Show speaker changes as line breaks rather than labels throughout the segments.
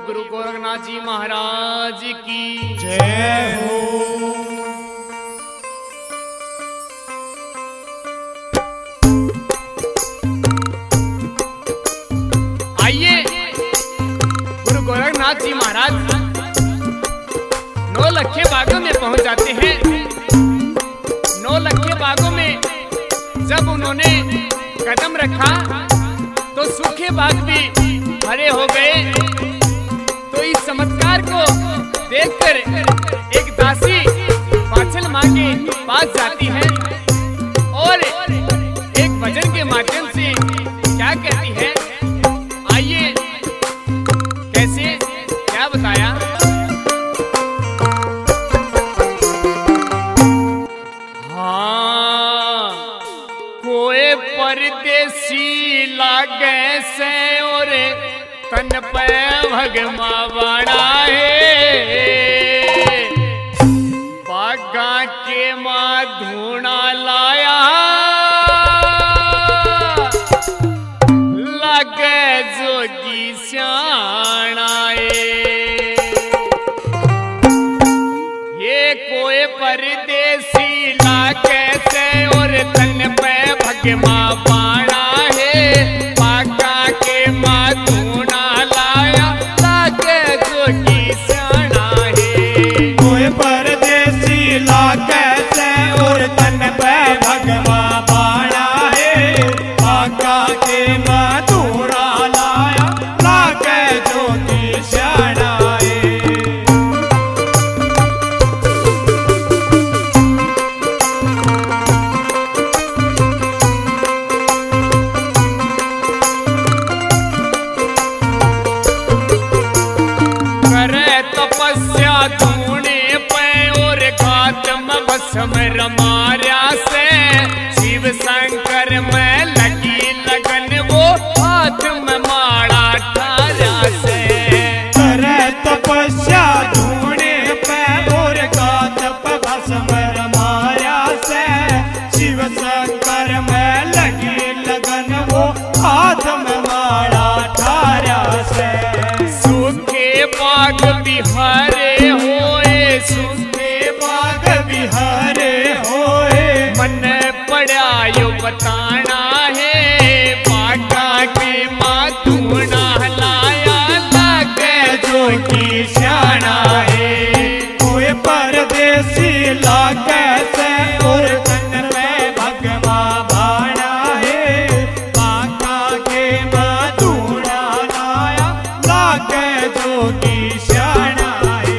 गुरु गोरखनाथ जी महाराज की
जय हो।
आइए गुरु गोरखनाथ जी महाराज नौलखे बागों में पहुंच जाते हैं। नौलखे बागों में जब उन्होंने कदम रखा तो सूखे बाग भी हरे हो गए। तो इस चमत्कार को देखकर एक दासी पाछल माँ के पास जाती है और एक भजन के माध्यम से क्या कहती है, आइए कैसे क्या बताया। हाँ कोई परदेसी लागे से और तन पे भगमा बड़ा है, बागा के माँ धूना लाया लगे जोगी श्याणाए। ये कोई परदेसी लागे से और तन पे भगमा बड़ा है, बागा के माँ धूना लाया लगे जोगी श्याणाए।
कोई परदेसी लागे से और तन पे भगवा बाड़ा है, आका के मधुरा लाया लागे जोगी श्याणाए।
तपस्या धूने पे और घातम भस्म रमार्या से, शिव शंकर में लगी लगन वो हाथ में माड़ा ठारा से।
करे तपस्या धूने पे और घातम भस्म रमार्या से, शिव शंकर में लगी लगन वो हाथ में माड़ा ठारा से।
सूखे बाग बिहारे होए, सूखे
बाग बिहारे होए,
मन पड़ा यो बताना है, बागा के माँ धूना लाया लगे
जोगी श्याणा है। कोई परदेसी लागे से और तन में भगवा बाड़ा है, बागा के मधुरा लाया लागे जोगी श्याणा है।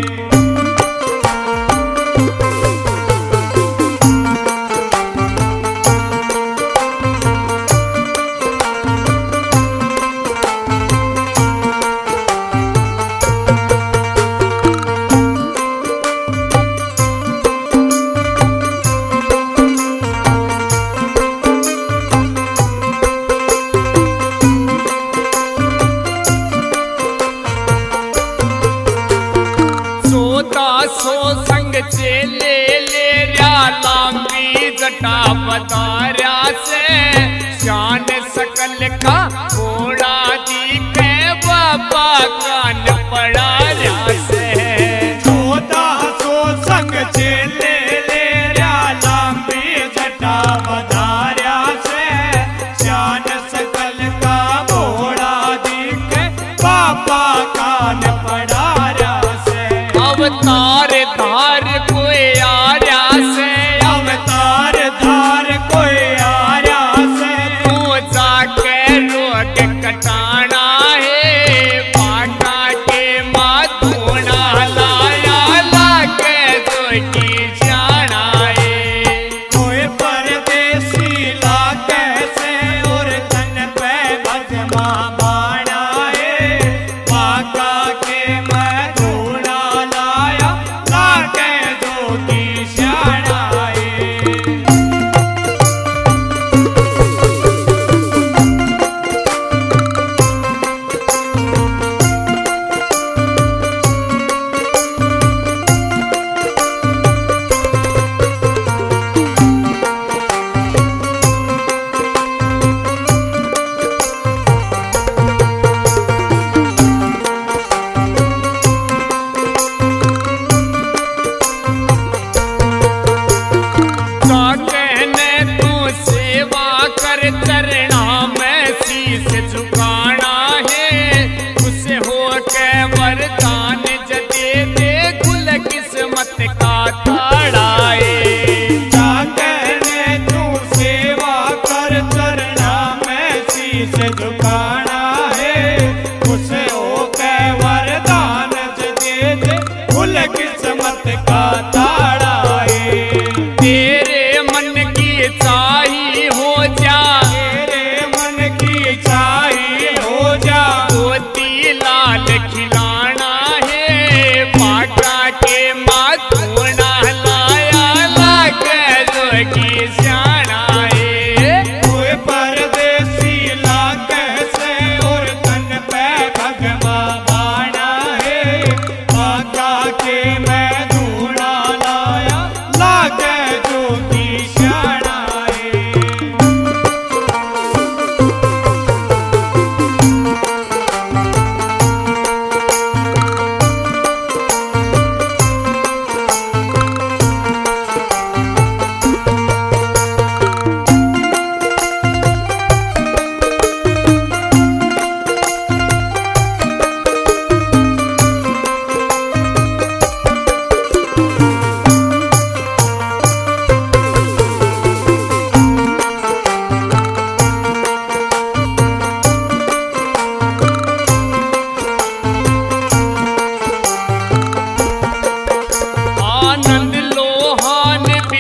सो संग चेले ले रया लांबी जटा बतारा से, शान सकल का घोड़ा दिखे बाबा कान पड़ा रया से।
1400 संग चेले ले रया लांबी जटा बतारा से, शान सकल का घोड़ा दिखे बाबा कान पड़ा रया से।
अवतार धार कोई आर्या से,
अवतार धार कोई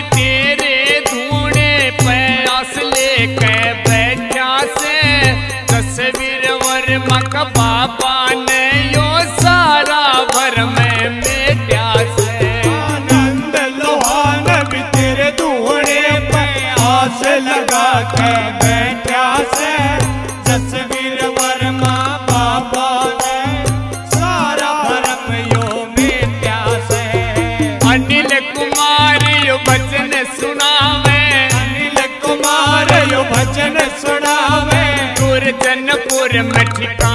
तेरे धूणे प्यास लेके बैठा से तस्वीर वर्मा का बाबा ने यो सारा भर में मेट्या से
आनंद लोहान भी तेरे धूणे पे आस लगा के बैठा से जसवीर वर्मा बाबा ने सारा भरम यो मेट्या से
अनिल कुमार यो भजन सुनावे
अनिल कुमार यो भजन सुनावे
गुरजनपुर में ठिकाना